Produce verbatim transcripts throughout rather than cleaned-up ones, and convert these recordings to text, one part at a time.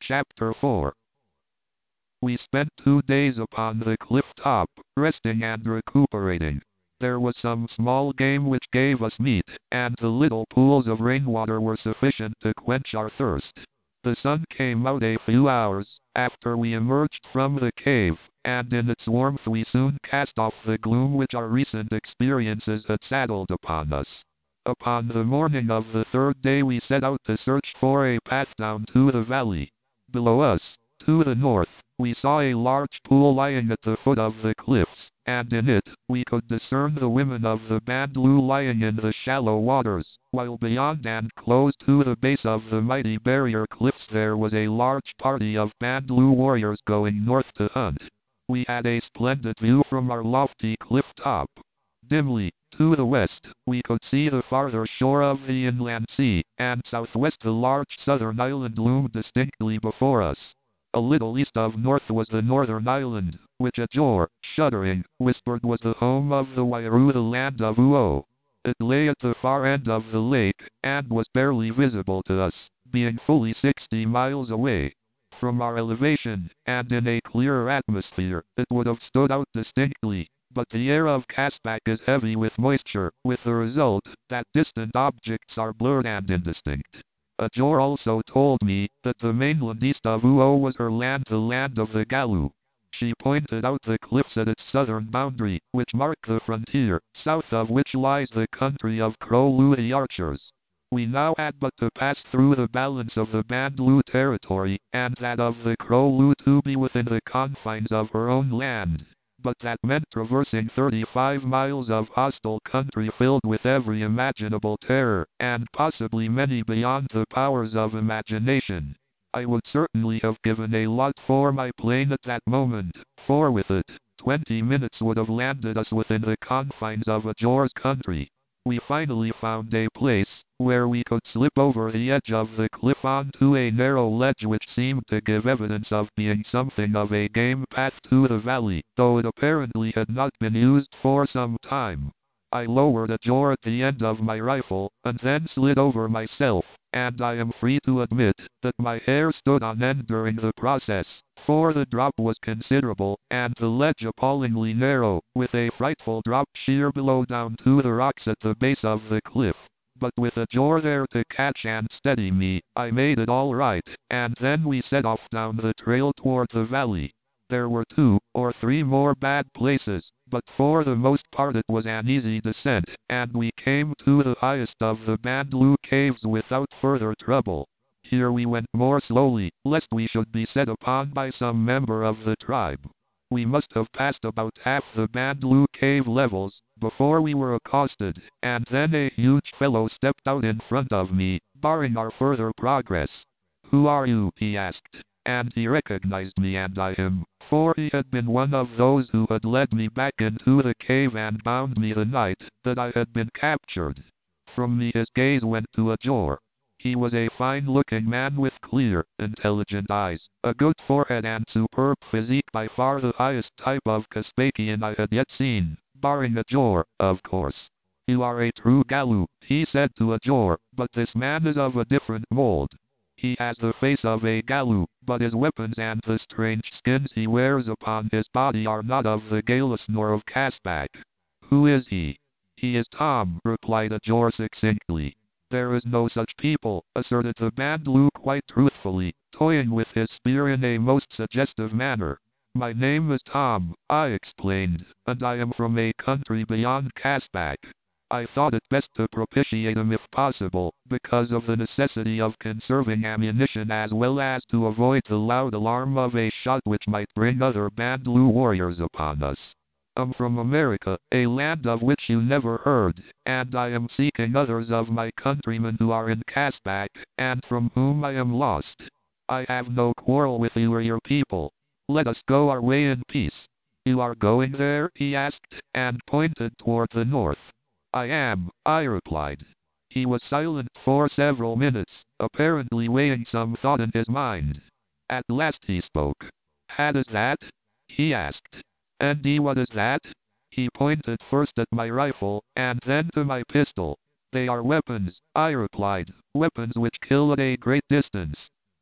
Chapter four. We spent two days upon the cliff top, resting and recuperating. There was some small game which gave us meat, and the little pools of rainwater were sufficient to quench our thirst. The sun came out a few hours after we emerged from the cave, and in its warmth we soon cast off the gloom which our recent experiences had saddled upon us. Upon the morning of the third day we set out to search for a path down to the valley. Below us, to the north, we saw a large pool lying at the foot of the cliffs, and in it, we could discern the women of the Bandlu lying in the shallow waters, while beyond and close to the base of the mighty barrier cliffs there was a large party of Bandlu warriors going north to hunt. We had a splendid view from our lofty cliff top. Dimly, to the west, we could see the farther shore of the inland sea, and southwest the large southern island loomed distinctly before us. A little east of north was the northern island, which Ajor, shuddering, whispered was the home of the Wairu, the land of Uo. It lay at the far end of the lake, and was barely visible to us, being fully sixty miles away. From our elevation, and in a clearer atmosphere, it would have stood out distinctly, but the air of Caspak is heavy with moisture, with the result that distant objects are blurred and indistinct. Ajor also told me that the mainland east of Uo was her land, the land of the Galu. She pointed out the cliffs at its southern boundary, which mark the frontier, south of which lies the country of Krolu the archers. We now had but to pass through the balance of the Bandlu territory, and that of the Krolu to be within the confines of her own land. But that meant traversing thirty-five miles of hostile country filled with every imaginable terror, and possibly many beyond the powers of imagination. I would certainly have given a lot for my plane at that moment, for with it, twenty minutes would have landed us within the confines of Ajor's country. We finally found a place where we could slip over the edge of the cliff onto a narrow ledge which seemed to give evidence of being something of a game path to the valley, though it apparently had not been used for some time. I lowered Ajor at the end of my rifle, and then slid over myself, and I am free to admit that my hair stood on end during the process, for the drop was considerable, and the ledge appallingly narrow, with a frightful drop sheer below down to the rocks at the base of the cliff. But with Ajor there to catch and steady me, I made it all right, and then we set off down the trail toward the valley. There were two or three more bad places, but for the most part it was an easy descent, and we came to the highest of the Bandlu caves without further trouble. Here we went more slowly, lest we should be set upon by some member of the tribe. We must have passed about half the Bandlu cave levels before we were accosted, and then a huge fellow stepped out in front of me, barring our further progress. "Who are you?" he asked. And he recognized me and I him, for he had been one of those who had led me back into the cave and bound me the night that I had been captured. From me his gaze went to Ajor. He was a fine-looking man with clear, intelligent eyes, a good forehead and superb physique, by far the highest type of Caspakian I had yet seen, barring Ajor, of course. "You are a true Galu," he said to Ajor, "but this man is of a different mold. He has the face of a Galu, but his weapons and the strange skins he wears upon his body are not of the Galus nor of Caspak." "Who is he?" "He is Tom," replied Ajor succinctly. "There is no such people," asserted the Bandlu quite truthfully, toying with his spear in a most suggestive manner. "My name is Tom," I explained, "and I am from a country beyond Caspak." I thought it best to propitiate him if possible, because of the necessity of conserving ammunition as well as to avoid the loud alarm of a shot which might bring other Bandlu warriors upon us. "I'm from America, a land of which you never heard, and I am seeking others of my countrymen who are in Caspak, and from whom I am lost. I have no quarrel with you or your people. Let us go our way in peace." "You are going there?" he asked, and pointed toward the north. "I am," I replied. He was silent for several minutes, apparently weighing some thought in his mind. At last he spoke. "What is that?" he asked. "And what is that?" He pointed first at my rifle, and then to my pistol. "They are weapons," I replied, "weapons which kill at a great distance."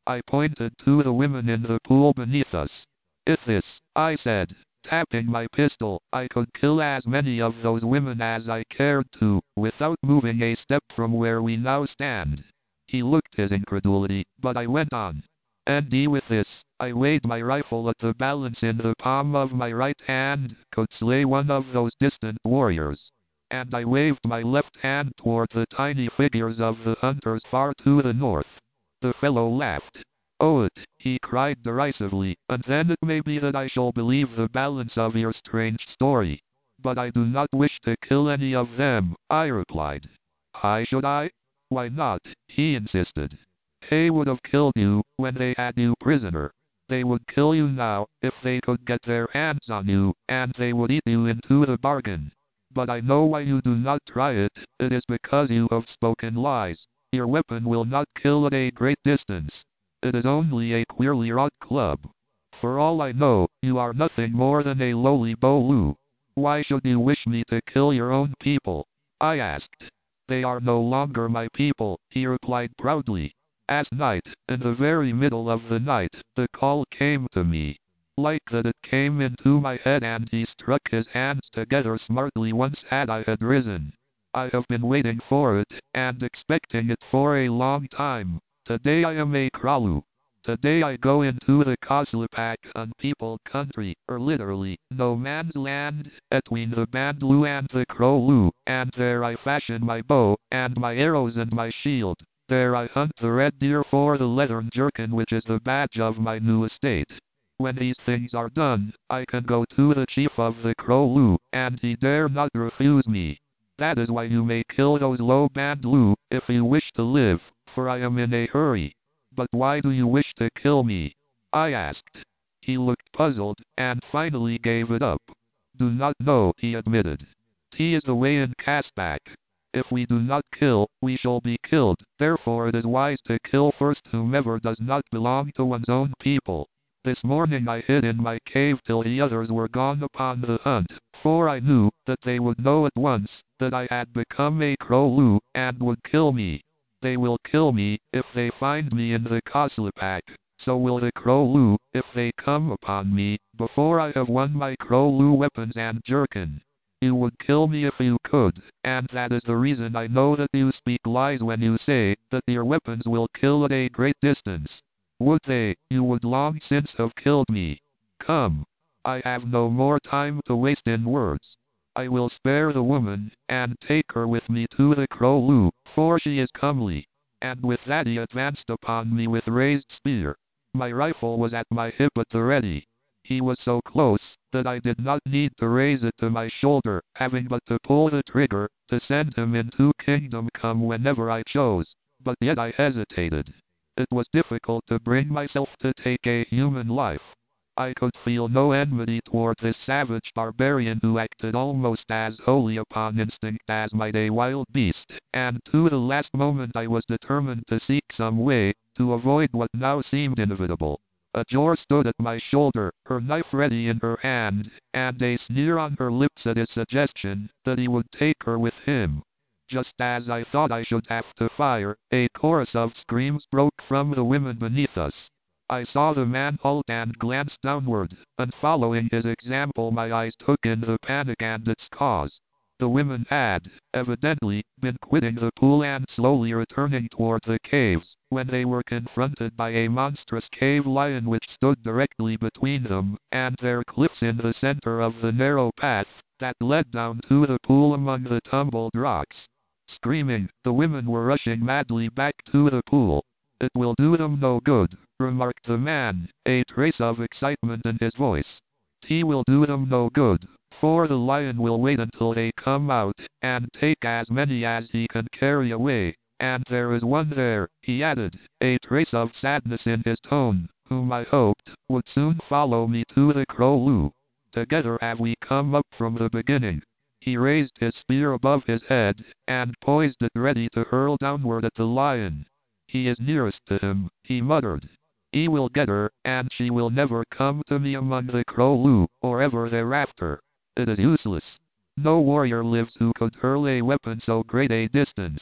I pointed to the women in the pool beneath us. If this, I said, tapping my pistol, I could kill as many of those women as I cared to, without moving a step from where we now stand. He looked his incredulity, but I went on. And with this, I weighed my rifle at the balance in the palm of my right hand, could slay one of those distant warriors. And I waved my left hand toward the tiny figures of the hunters far to the north. The fellow laughed. "Oh it," he cried derisively, "and then it may be that I shall believe the balance of your strange story. But I do not wish to kill any of them," I replied. "Why should I?" "Why not?" he insisted. "They would have killed you when they had you prisoner. They would kill you now, if they could get their hands on you, and they would eat you into the bargain. But I know why you do not try it. It is because you have spoken lies. Your weapon will not kill at a great distance. It is only a queerly wrought club. For all I know, you are nothing more than a lowly Bolu. Why should you wish me to kill your own people?" I asked. "They are no longer my people," he replied proudly. As night, in the very middle of the night, the call came to me. Like that it came into my head and he struck his hands together smartly once had I had risen. "I have been waiting for it, and expecting it for a long time. Today I am a Kralu. Today I go into the Kozlipak unpeopled country, or literally, no man's land, between the Bandlu and the Krolu, and there I fashion my bow, and my arrows and my shield. There I hunt the red deer for the leathern jerkin which is the badge of my new estate. When these things are done, I can go to the chief of the Krolu, and he dare not refuse me. That is why you may kill those low Bandlu, if you wish to live, for I am in a hurry." "But why do you wish to kill me?" I asked. He looked puzzled, and finally gave it up. "Do not know," he admitted. "T is the way in Kaspak. If we do not kill, we shall be killed, therefore it is wise to kill first whomever does not belong to one's own people. This morning I hid in my cave till the others were gone upon the hunt, for I knew that they would know at once that I had become a Krolu, and would kill me. They will kill me, if they find me in the Kozlipak. So will the Krolu, if they come upon me, before I have won my Krolu weapons and jerkin. You would kill me if you could, and that is the reason I know that you speak lies when you say that your weapons will kill at a great distance. Would they, you would long since have killed me. Come. I have no more time to waste in words. I will spare the woman, and take her with me to the Krolu, for she is comely." And with that he advanced upon me with raised spear. My rifle was at my hip at the ready. He was so close, that I did not need to raise it to my shoulder, having but to pull the trigger, to send him into Kingdom Come whenever I chose. But yet I hesitated. It was difficult to bring myself to take a human life. I could feel no enmity toward this savage barbarian who acted almost as wholly upon instinct as might a wild beast, and to the last moment I was determined to seek some way to avoid what now seemed inevitable. Ajor stood at my shoulder, her knife ready in her hand, and a sneer on her lips at his suggestion that he would take her with him. Just as I thought I should have to fire, a chorus of screams broke from the women beneath us. I saw the man halt and glance downward, and following his example my eyes took in the panic and its cause. The women had, evidently, been quitting the pool and slowly returning toward the caves, when they were confronted by a monstrous cave lion which stood directly between them, and their cliffs in the center of the narrow path that led down to the pool among the tumbled rocks. Screaming, the women were rushing madly back to the pool. "It will do them no good," remarked the man, a trace of excitement in his voice. "T will do them no good, for the lion will wait until they come out, and take as many as he can carry away. And there is one there," he added, a trace of sadness in his tone, "whom I hoped would soon follow me to the Krolu. Together have we come up from the beginning." He raised his spear above his head, and poised it ready to hurl downward at the lion. "He is nearest to him," he muttered. "He will get her, and she will never come to me among the Krolu, or ever thereafter. It is useless. No warrior lives who could hurl a weapon so great a distance."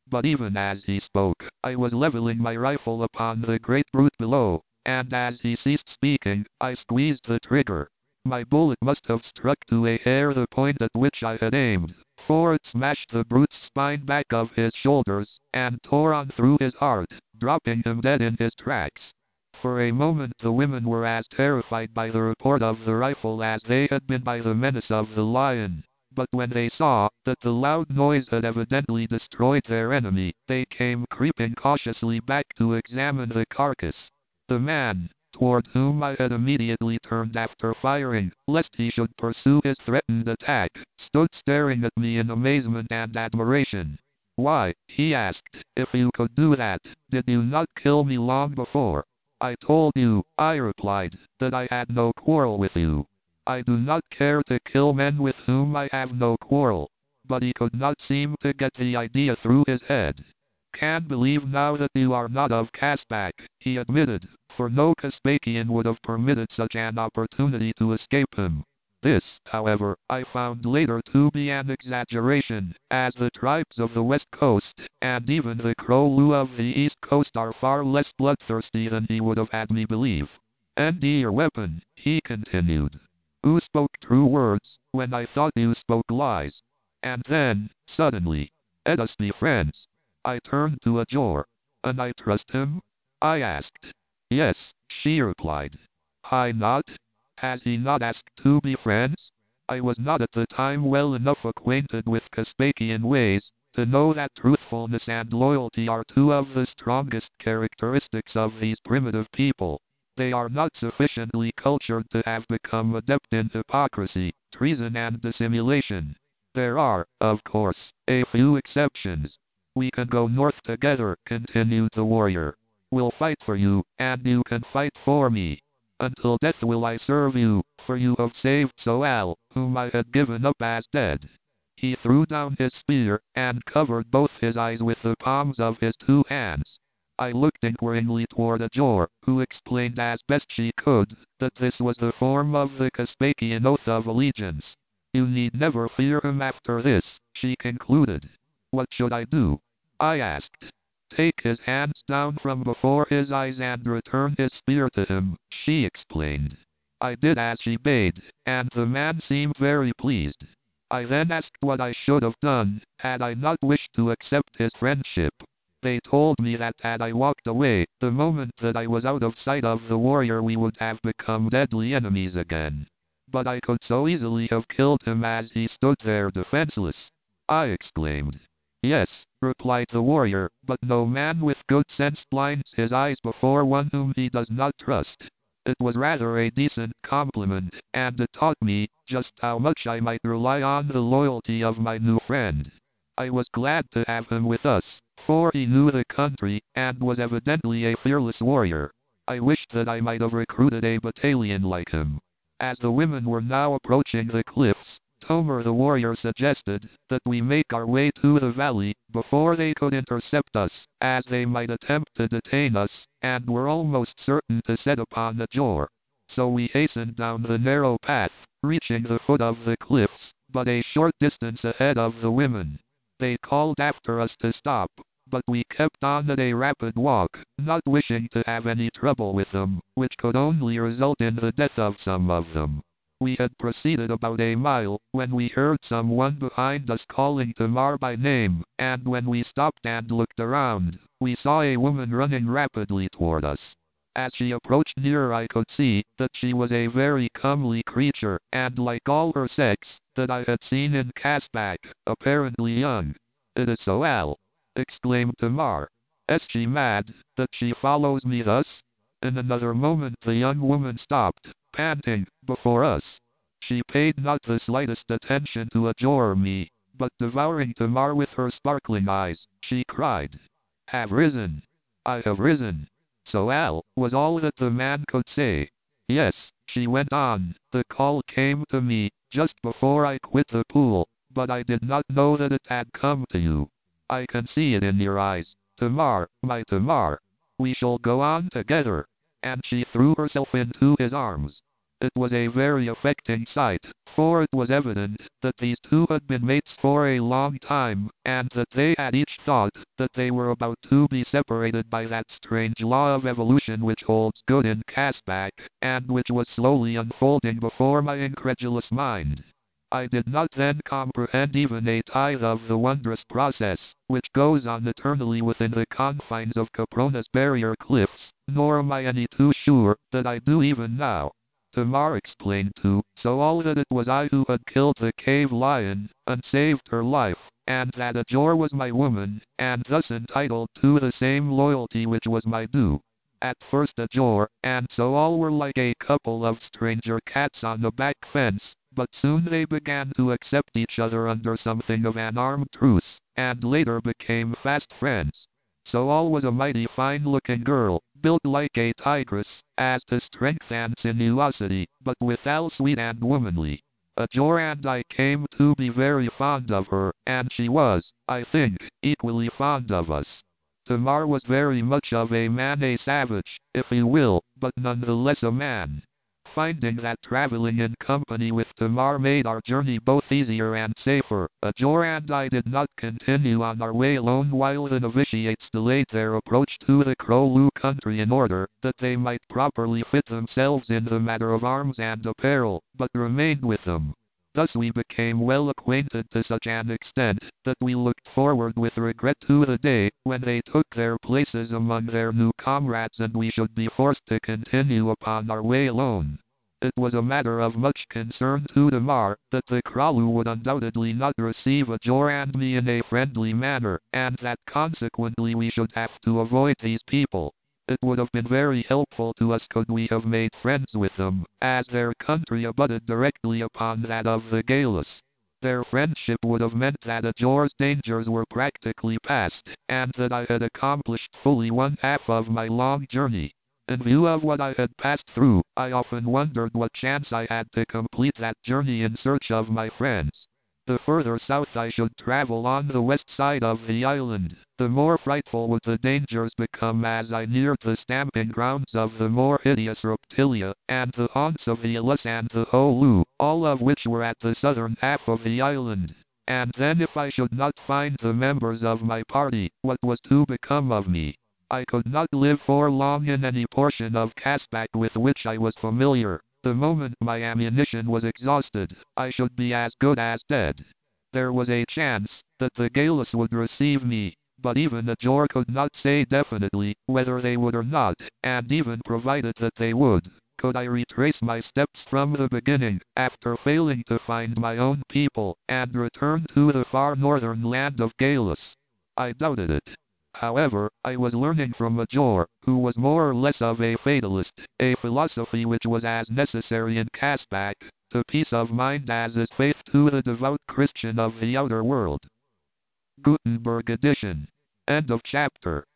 But even as he spoke, I was leveling my rifle upon the great brute below, and as he ceased speaking, I squeezed the trigger. My bullet must have struck to a hair the point at which I had aimed, for it smashed the brute's spine back of his shoulders, and tore on through his heart, dropping him dead in his tracks. For a moment the women were as terrified by the report of the rifle as they had been by the menace of the lion. But when they saw that the loud noise had evidently destroyed their enemy, they came creeping cautiously back to examine the carcass. The man, toward whom I had immediately turned after firing, lest he should pursue his threatened attack, stood staring at me in amazement and admiration. "Why," he asked, "if you could do that, did you not kill me long before?" "I told you," I replied, "that I had no quarrel with you. I do not care to kill men with whom I have no quarrel." But he could not seem to get the idea through his head. "Can't believe now that you are not of Caspak," he admitted, for no Caspakian would have permitted such an opportunity to escape him. This, however, I found later to be an exaggeration, as the tribes of the West Coast, and even the Kro-Lu of the East Coast are far less bloodthirsty than he would have had me believe. "And your weapon," he continued. "You spoke true words, when I thought you spoke lies." And then, suddenly, "Let us be friends." I turned to Ajor. "And I trust him?" I asked. "Yes," she replied. "Why not? Has he not asked to be friends?" I was not at the time well enough acquainted with Caspakian ways to know that truthfulness and loyalty are two of the strongest characteristics of these primitive people. They are not sufficiently cultured to have become adept in hypocrisy, treason and dissimulation. There are, of course, a few exceptions. "We can go north together," continued the warrior. "We'll fight for you, and you can fight for me. Until death will I serve you, for you have saved Soal, whom I had given up as dead." He threw down his spear, and covered both his eyes with the palms of his two hands. I looked inquiringly toward Ajor, who explained as best she could, that this was the form of the Caspakian oath of allegiance. "You need never fear him after this," she concluded. "What should I do?" I asked. "Take his hands down from before his eyes and return his spear to him," she explained. I did as she bade, and the man seemed very pleased. I then asked what I should have done, had I not wished to accept his friendship. They told me that had I walked away, the moment that I was out of sight of the warrior we would have become deadly enemies again. But I could so easily have killed him as he stood there defenseless. I exclaimed. "Yes," replied the warrior, "but no man with good sense blinds his eyes before one whom he does not trust." It was rather a decent compliment, and it taught me just how much I might rely on the loyalty of my new friend. I was glad to have him with us, for he knew the country, and was evidently a fearless warrior. I wished that I might have recruited a battalion like him. As the women were now approaching the cliffs, Tomer the warrior suggested that we make our way to the valley before they could intercept us, as they might attempt to detain us, and were almost certain to set upon Ajor. So we hastened down the narrow path, reaching the foot of the cliffs, but a short distance ahead of the women. They called after us to stop, but we kept on at a rapid walk, not wishing to have any trouble with them, which could only result in the death of some of them. We had proceeded about a mile, when we heard someone behind us calling Tamar by name, and when we stopped and looked around, we saw a woman running rapidly toward us. As she approached nearer I could see that she was a very comely creature, and like all her sex, that I had seen in Caspak, apparently young. "It is Soal!" exclaimed Tamar. "Is she mad, that she follows me thus?" In another moment the young woman stopped, panting, before us. She paid not the slightest attention to Ajor or me, but devouring Tamar with her sparkling eyes, she cried, "Have risen! I have risen!" "Soal," was all that the man could say. "Yes," she went on, "the call came to me, just before I quit the pool, but I did not know that it had come to you. I can see it in your eyes. Tamar, my Tamar. We shall go on together." And she threw herself into his arms. It was a very affecting sight, for it was evident that these two had been mates for a long time, and that they had each thought that they were about to be separated by that strange law of evolution which holds good in Caspak, and which was slowly unfolding before my incredulous mind. I did not then comprehend even a tithe of the wondrous process, which goes on eternally within the confines of Caprona's barrier cliffs, nor am I any too sure that I do even now. Tamar explained to Soal that it was I who had killed the cave lion, and saved her life, and that Ajor was my woman, and thus entitled to the same loyalty which was my due. At first Ajor and Soal were like a couple of stranger cats on the back fence, but soon they began to accept each other under something of an armed truce, and later became fast friends. Soal was a mighty fine-looking girl, built like a tigress, as to strength and sinuosity, but withal sweet and womanly. Ajor and I came to be very fond of her, and she was, I think, equally fond of us. Tamar was very much of a man, a savage, if you will, but none the less a man. Finding that traveling in company with Tamar made our journey both easier and safer, Ajor and I did not continue on our way alone while the novitiates delayed their approach to the Krolu country in order that they might properly fit themselves in the matter of arms and apparel, but remained with them. Thus we became well acquainted to such an extent that we looked forward with regret to the day when they took their places among their new comrades and we should be forced to continue upon our way alone. It was a matter of much concern to Tamar that the Krolu would undoubtedly not receive Ajor and me in a friendly manner, and that consequently we should have to avoid these people. It would have been very helpful to us could we have made friends with them, as their country abutted directly upon that of the Galus. Their friendship would have meant that Ajor's dangers were practically past, and that I had accomplished fully one half of my long journey. In view of what I had passed through, I often wondered what chance I had to complete that journey in search of my friends. The further south I should travel on the west side of the island, the more frightful would the dangers become as I neared the stamping grounds of the more hideous reptilia, and the haunts of the Ilus and the Holu, all of which were at the southern half of the island. And then if I should not find the members of my party, what was to become of me? I could not live for long in any portion of Caspak with which I was familiar. The moment my ammunition was exhausted, I should be as good as dead. There was a chance that the Galus would receive me, but even Ajor could not say definitely whether they would or not, and even provided that they would, could I retrace my steps from the beginning, after failing to find my own people, and return to the far northern land of Galus? I doubted it. However, I was learning from Ajor, who was more or less of a fatalist, a philosophy which was as necessary in Caspak to peace of mind as is faith to the devout Christian of the outer world. Gutenberg edition. End of chapter.